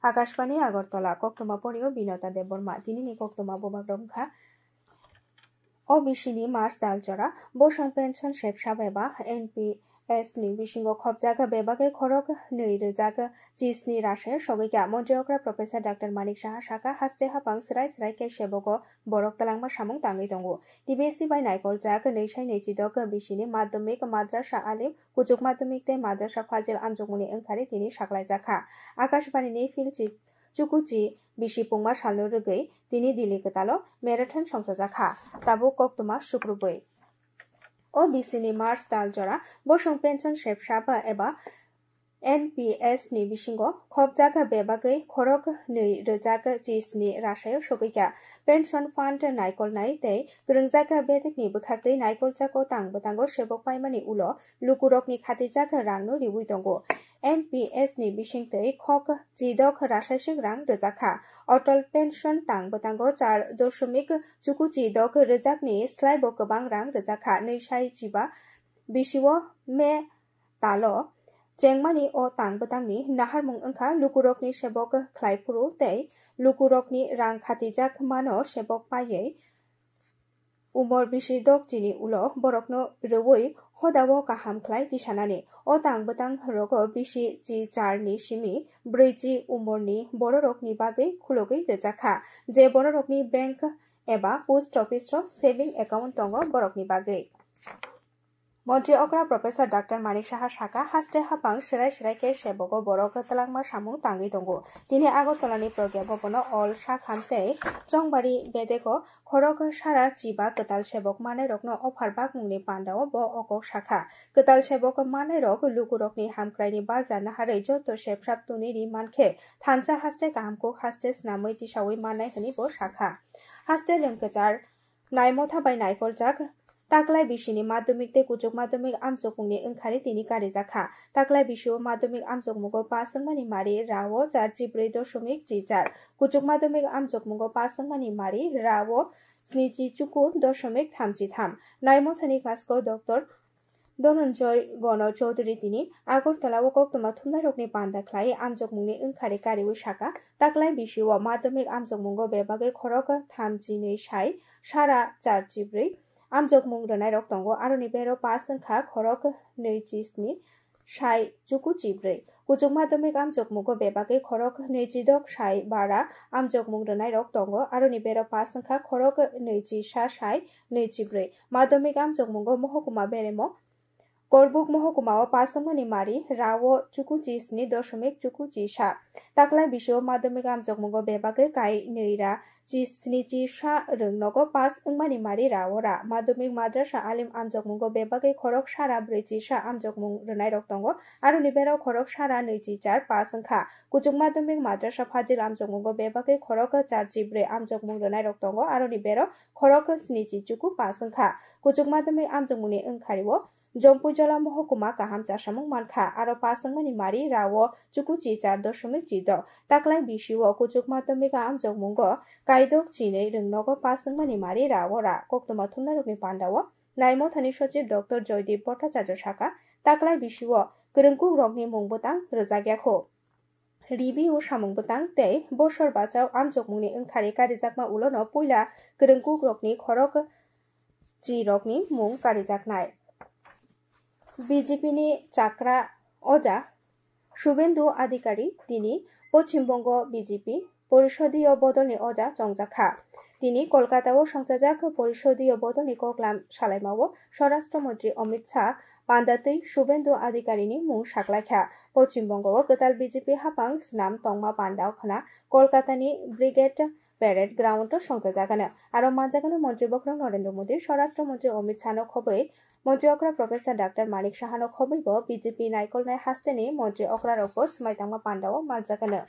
আকাশবাণী আগরতলা কক্তমা পরিও বিনতা দেববর্মা তিনি কক্তমা বোবাগ্রমখা অবিশিনি March দালজরা বসং pension সেবসাব এবা NPS ni bisingo khobjaga bebage khorok nei rejaga chisni rashe sogika monjokra professor Dr. Manik Saha Saka haste hapang srai srai ke sebogo borok talangma samung tangi tongo TBSC by naikol jak nei sai nei chidok bisini madhyamik madrasa alim kujuk madhyamik te madrasa fazil amjogmuni engkhari tini saklai jakha akashbani ni filchi Chukuchi bisi pungma salno rugei tini dili ketalo marathon songsajakha tabu koktoma sukruboi o bisini March daljora bosong pension sebsaba eba NPS ni bisingo khobjaga bebagei khorok nei rejaga chisni rasayo sogika pension fund naikol nai tei gurungjaga bedekni bukhaktei naikol jako tangbo sebok paimani ulo lukurokni khatijaka rangno riwui tongo NPS ni bisingtei khok chidok rasaisik rang rejakha Atal pension tangbo 4.46 rejakni slaibo gobang rang rejakha neisai chiba bisio me talo chengmani o tangbotangni naharmung engkha lukurokni sebok khlaifuru tei lukurokni rang khatijak mano sebok paiei umor bisi dok chini ulo borokno rewui hodao kaham khlai tisanani o tangbotang rogo bisi chi 4 ni simi 4 umorni bororokni bagei khulogei rejakha je bororokni bank eba post office ro saving account tongo borokni bagei মন্ত্রী অকরা professor doctor Manik Saha সাকা হাস্তে হাপাং সেরাই কে সেবগো বরক তালাংমা সামু তাঙ্গি দঙ্গো তিনি আগরতলানি প্রজ্ঞা ভবন অল শাখান্তে চংবাড়ি বেদেগো খরক সারা চিবা গতাল সেবক মানে রকনো অফার বাগমুংনি পান্ডাও ব অকক শাখা গতাল সেবক মানে রক লুকুরকনি হামক্রাইনি বারজা নাহাरै যত সেবসাব তুনিরি মানখে থানচা হাস্তে কাহামকো হাস্তে স্নাमै তিসাউই মানাই হনি ব শাখা হাস্তে লোংকেচার নাইমথা বাই নাইকল জাক তাকলাই বিশিনি মাধ্যমিক তে কুচুক মাধ্যমিক আমজকমুংনি ওংখারি তিনি কারিজাখা তাকলাই বিশিও মাধ্যমিক আমজকমুগো পাসংমানি মারি রাও 4.4 কুচুক মাধ্যমিক আমজকমুগো পাসংমানি মারি রাও 7.3 নাইমথানি কাসকো ডক্টর ধনঞ্জয় গণ চৌধুরী তিনি আগরতলা ও কক্তমা থুমনারকনি পান্দাখ্লাই আমজকমুংনি ওংখারি কারিউই শাখা তাকলাই বিশিও মাধ্যমিক আমজকমুগো বেবাগে খরক থামজিनै সাই সারা 4.4 আমজকমুং রনাই রক tongo aroni bero pas engkha khorok neichisni sai chukuchibre kuchuk madhyamik amjokmugo bebage khorok neijidok sai bara amjokmung ranaই rok tongo aroni bero pas engkha khorok neichisha sai neichibre madhyamik amjokmugo mohokuma beremo Korbuk মহকুমাও পাসংমানি মারি রাও চুকুচিসনি দশমিক চুকুচিসা তাকলাই বিশিও মাধ্যমিক আমজকমুগো বেবাগে কাই নেইরা চিসনিচিসা রংনগো pass ওংমানি মারি রাওরা মাধ্যমিক মাদ্রাসা আলিম আমজকমুগো বেবাগে খরক সারা ব্রেচিসা আমজকমুং রনাই রক tongo aroni bero খরক সারা নৈচিচার পাস ওংখা কুচুক মাধ্যমিক মাদ্রাসা ফাজিল আমজকমুগো বেবাগে খরক 4.4 আমজকমুং রনাই রক tongo aroni bero খরক স্নিচি চুকু পাস ওংখা কুচুক মাধ্যমিক আমজকমুংনি ওংখারিও জম্পুজলা মহকুমা কাহাম চাসামুং মানখা আরো পাসংমানি মারি রাও চুকুচি 4.4 তাকলাই বিশিও কুচুক মাধ্যমিক আমজকমুঙ্গ কাইদক চিনে রংনগ পাসংমানি মারি রাও রা কক্তমা থুমনারকনি পান্ডাও নাইমথানি সচিব ডক্টর জয়দীপ ভট্টাচার্য শাখা তাকলাই বিশিও গরংকুক রকনি মুংবতাং রোজাগ্যাখো রিবি ও সামুংবতাং তেই বছর বাঁচাও আমজকমুংনি ওংখারি কারিজাকমা উলনো পুইলা গরংকুক রকনি খরক চি রকনি মুং কারিজাকনাই বিজেপিনি চাকরা অজা শুভেন্দু আধিকারী তিনি পশ্চিমবঙ্গ বিজেপি পরিষদীয় বদলনি অজা চংজাখা তিনি কলকাতাও সংসাজাক পরিষদীয় বদলনি ককলাম সালাইমাও স্বরাষ্ট্রমন্ত্রী অমিত শাহ পান্দাতেই শুভেন্দু আধিকারিনী মুং সাকলাইখা পশ্চিমবঙ্গ গতাল বিজেপি হাপাং স্নাম তংমা পান্ডাও খানা কলকাতানি ব্রিগেড প্যারেড গ্রাউন্ড সংসাজাগানো আরো মানজাগানো মন্ত্রী বক্র নরেন্দ্র মোদী স্বরাষ্ট্রমন্ত্রী অমিত শাহ খবই মন্ত্রী অকরা প্রফেসর ডাক্তার মানিক সাহানো খবইব বিজেপি নাইকল নাই হাস্তেনি মন্ত্রী অকরার ওপর স্মাইতাংমা পান্ডাও মানজাগানো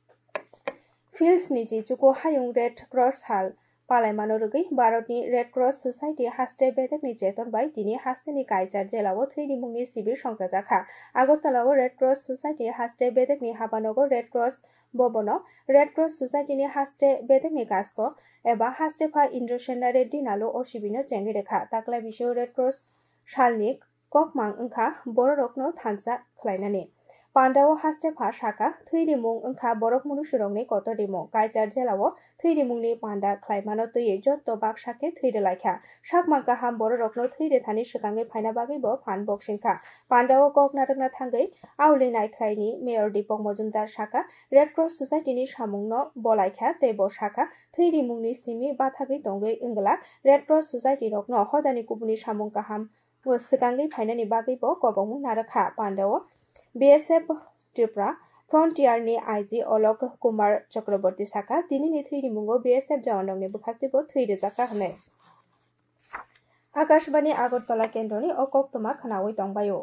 ফিল্ডস নিজি চুকু হায়ুং রেড ক্রস হাল পালাইমানো রুগৈ ভারতনি রেড ক্রস সোসাইটি হাস্তে বেদেকনি চেতন বাই তিনি হাস্তেনি কাইচার জেলাও থৈনি মুংনি শিবির সংসাজাখা আগরতলাও রেড ক্রস সোসাইটি হাস্তে বেদেকনি হাবানগর রেড ক্রস ভবন রেড ক্রস সোসাইটিনি হাস্তে বেদেকনি কাস্ক এবা হাস্তেফা ইন্দ্রসেনা রেড্ডি নালো ও শিবিনো চেঙ্গি রেখা তাকলাই বিষয় রেড ক্রস শালনিক ককমাং ওংখা বড় রকনো থানসা খ্লাইনানি पान्डाओ हास्टेफा शाखा थैरिमुं ओंखा बरक मनुष्यरंनि कतरिमुं काइजार जेलाओ थैरिमुंनि पान्डा ख्लाइमानो तैयै जत्त बाक्साके थैरे लायखा साकमा गाहाम बररकनो थैरे थानि सिगाङै फायना बागैबो फान बक्सिंखा पान्डाओ कक नारकना थांगै आवलिनाय ख्लाइनि मेयर दीपक मजुमदार शाखा रेड क्रस ससाइटिनि सामुंनो बलायखा तेबो शाखा थैरिमुंनि सिमी बाथागै दंगै ओंगला रेड क्रस ससाइटि रकनो हदानि कुबुनि सामुं गाहाम सिगाङै फायनानि बागैबो गबंमुं नारखा पान्डाओ BSF त्रिपुरा फ्रन्टियारनि आइजी अलक कुमार चक्रवर्ती शाखा दिनैनि थैरिमुंगो BSF जवानरंनि बुखाक्तिबो थैरोजाखा होनो आकाशबाणी आगरतला केन्द्रनि अकक्तमा खोनावै दंबायो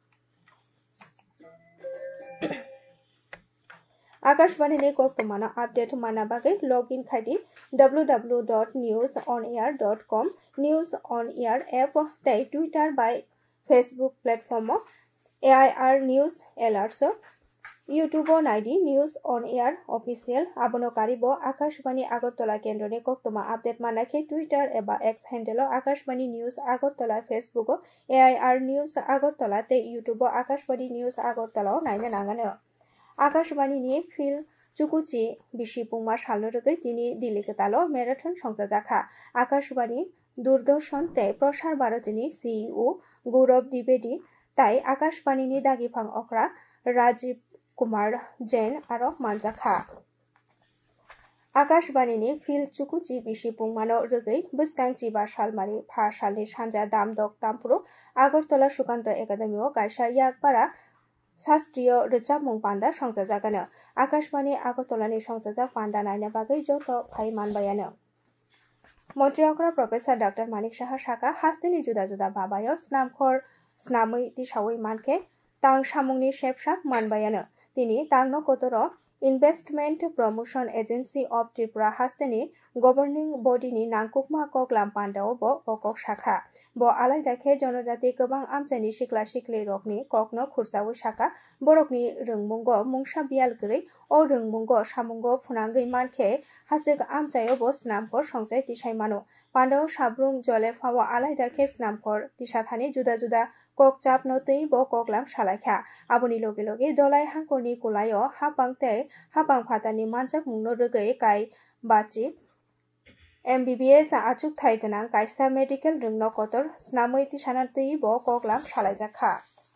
आकाशबाणीनि कक्तमानो आपडेट माना बागै लग इन खायदि www.newsonair.com news on air app तै ट्विटर बाय Facebook platform AIR news alerts YouTube नाइडी न्यूज ऑन एयर ऑफिशियल आबनकारीबो आकाशबाणी आगरतला केन्द्रनि कक्तमा आपडेट मानाखे ट्विटर एबा X handle Akashvani news Agartala Facebook AIR news Agartala ते यूट्यूब आकाशबाणी न्यूज आगरतला नायनो नांगानो आकाशबाणीनि फिल चुकुची बिशिपुंमा सालनो रगै दिनै दिल्लीकतालो मैराथन संजाजाखा आकाशबाणी दूरदर्शन ते प्रसार भारतीनि CEO गौरव द्विवेदी ताई आकाशबाणीनि दागिफां अख्रा राजीव कुमार जैन आरो मानजाखा आकाशबाणीनि फिल चुकुची बिशिपुंमानो रगै बसगांची बा सालमारि फा सालनि सानजा दामदक तामपुरु आगरतला सुकान्त एकाडेमियाव गायसा याकबारा शास्त्रीय रोजाबमुं पान्डा संजाजागानो आकाशबाणी आगरतलानि संजाजाक पान्डा नायनो बागै जत फाइ मानबायानो मन्त्रियावग्रा प्रफेसर डॉ मानिक साहा शाखा हास्तिनि जुदा जुदा बाबायाव स्नामखर स्नामै तिसावै मानखे तां सामुंनि शेपसाक मानबायानो तिनि तांनो कतर investment promotion agency of Tripura हास्तिनि गवर्निंग बडीनि नांकुकमा कगलाम पान्डाओ ब अकक शाखा ब आलायदाखे जनजाति गोबां आमचाइनि सिख्ला सिख्लि रकनि ककनो खुरसावै शाखा बरकनि रोंमुंग मुंसा बियालगोरै ओ रोंमुंग सामुंग फुनांगै मानखे हासिक आमचायो ब स्नामखर संजाय तिसाय मानो पान्डाओ साब्रुम जलेफाव आलायदाखे स्नामखर तिसाथानि जुदा जुदा कक चापनो तै ब कगलाम सालायखा आबुनि लगे लगे दलाय हांकरनि कुलायो हापां तै हापां फातानि मानजाक मुंनो रगै काय बाची MBBS आचुक थाइ गोनां कायसा मेडिकेल रोंनो कतर स्नामै तिसाना तै ब कगलाम सालायजाखा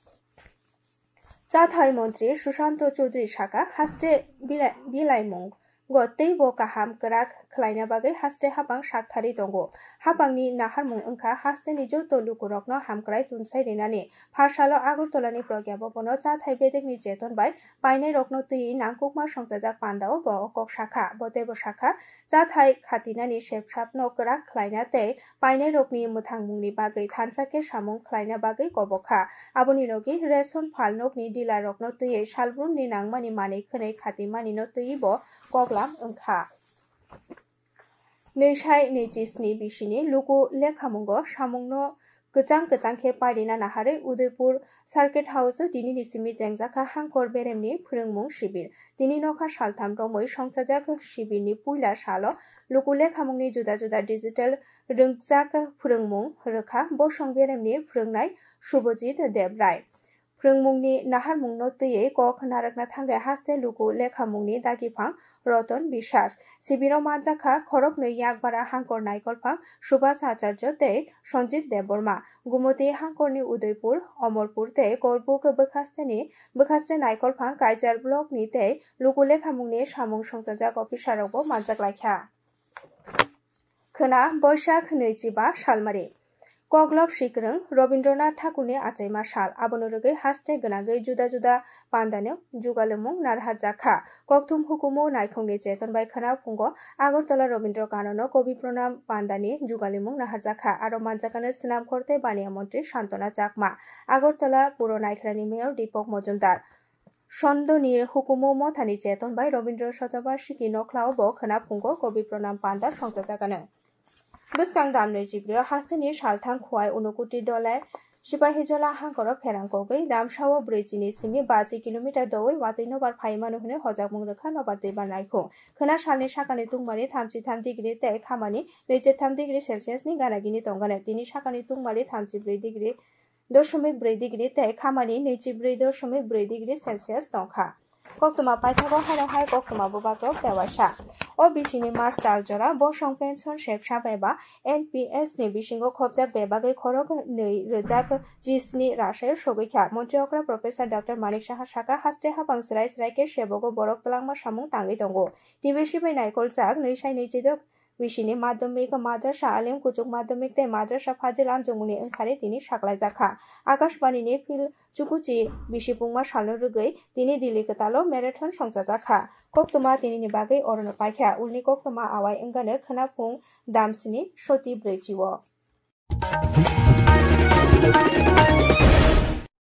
चाथाइ मंत्री सुशांत चौधरी शाखा हास्टे बिलाइमुं गतै ब काहाम कराक खलायना बागै हास्टे हापां सातथारि दंगो हापांनि नाहारमुं ओंखा हास्टेनि जत लुकुरकनो हामक्राय तुनसाय रेनानि फारसालो आगरतलानि प्रज्ञा भवनो चाथाइ बेदेकनि जेतन बाय पाइनाय रकनो तैयै नांकुकमा संजाजाक पान्डाओ ब अकक शाखा बतेबो शाखा चाथाइ खातिनानि शेपसापनो कराक खलायना तै पाइनाय रकनि मोथांमुंनि बागै थानसाके सामुं खलायना बागै गबखा आबुनि लगे रेशन फालनकनि डिलार रकनो तैयै सालब्रुमनि नांमानि मानै खोनै खातिमानिनो तैयै ब कगलाम ओंखा नैसाय 27 बिसिनि लुगु लेखामुंगो सामुंनो गोजां गोजांखे पारिना नाहारै उदयपुर सार्किट हाउस दिनैनि सिमि जेंजाखा हांखर बेरेमनि फोरोंमुं शिबिर दिनै नखा सालथाम रमै संसाजाक शिबिरनि पुइला सालो लुगु लेखामुंनि जुदा जुदा डिजिटेल रोंजाक फोरोंमुं रोखा बसं बेरेमनि फोरोंनाय शुभजित देबराय फोरोंमुंनि नाहारमुंनो तैयै कक नारकना थांगाय हास्ते लुगु लेखामुंनि दागिफां रतन बिश्वास शिबिराव मानजाखा खरक नै याकबारा हांकर नायकलफां सुभाष आचार्य तै सञ्जित देबबर्मा गुमति हांकरनि उदयपुर अमरपुर तै गरबुक बोखास्ते नायकलफां काइजार ब्लकनि तै लुगु लेखामुंनि सामुं संजाजाक अफिसारावबो मानजाक लायखा खोना बैसाख 25 सालमारि कगलब सिकरं रवीन्द्रनाथ ठाकुरनि आचाइमा साल आबनो रगै हास्टे गोनागै जुदा जुदा पान्डानो जुगालुमुं नारहाजाखा कक्थुम हुकुमो नायखंनि चेतन बाय खोना फुंगो आगरतला रवीन्द्र गाननो कवि प्रणाम पान्डानि जुगालुमुं नारहाजाखा आरो मानजाकानो स्नाम करते बानिया मंत्री शान्तना चाकमा आगरतला पुर नायख्रानि मेयर दीपक मजुमदार सन्दनीर हुकुमो मथानि चेतन बाय रवीन्द्र शतबार्षिकी नख्लाव ब खोना फुंगो कवि प्रणाम पान्डा संजाजागानो बसकां दामनो जिब्रियाव हास्तेनि सालथां खुवाय उनुकुटि दलाय सिपाहिजला हांकर फेरांगगै दामसाव ब्रैजिनि सिमि 50 किलोमिटार दवै वातै नबार फाइमानो होनो हजाकमुं रोखा नबार दैबार नायखौ खोना सालनि साकानि तुंमारि 33 डिग्री तै खामानि 23 डिग्री सेलसियासनि गानागिनि दंगानो दिनै साकानि तुंमारि 34 degree 22.4 degree tei khamani 24.4 degree Celsius tongkha. Koktoma paithago haino koktoma bubakrok tewasa. O bisini March taljora bosong pension sepsa beba NPS ni bisingo khopjak bebagui khorok 2017 rashayo sogoikha. Montreokra Professor Dr. Manik Saha Saka haste habang srai ke sebogo borok talangma samung tangui tongo. TBC bai naikoljak 2022 bisini madhyamik madrasa alim kuchuk madhyamik tei madrasa fazil amjokmungni wngkhare tini saklaijakha. Akashbani ni phil chukuchi bisipungma salno rwgui tini Delhi Ketalo marathon songchajakha. Koktoma tini ni bagui orono paikha. Ulni koktoma awai wngkano khwnapung damsini soti 4 o.